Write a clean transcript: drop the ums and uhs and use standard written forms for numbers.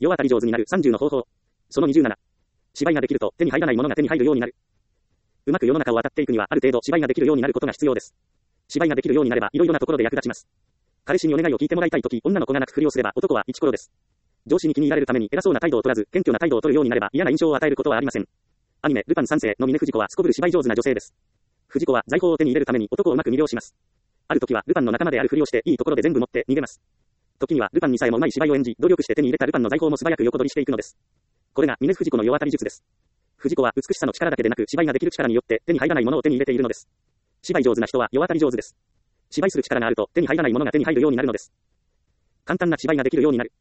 世渡り上手になる30の方法。その27。芝居ができると手に入らないものが手に入るようになる。うまく世の中を渡っていくにはある程度芝居ができるようになることが必要です。芝居ができるようになればいろいろなところで役立ちます。彼氏にお願いを聞いてもらいたいとき、女の子が泣くふりをすれば男はイチコロです。上司に気に入られるために偉そうな態度を取らず、謙虚な態度を取るようになれば嫌な印象を与えることはありません。アニメ、ルパン三世の峰不二子はすこぶる芝居上手な女性です。不二子は財宝を手に入れるために男をうまく魅了します。ある時はルパンの仲間であるふりをしていいところで全部持って逃げます。時にはルパンにさえもうまい芝居を演じ、努力して手に入れたルパンの財宝も素早く横取りしていくのです。これが峰不二子の世渡り術です。不二子は美しさの力だけでなく芝居ができる力によって手に入らないものを手に入れているのです。芝居上手な人は世渡り上手です。芝居する力があると手に入らないものが手に入るようになるのです。簡単な芝居ができるようになる。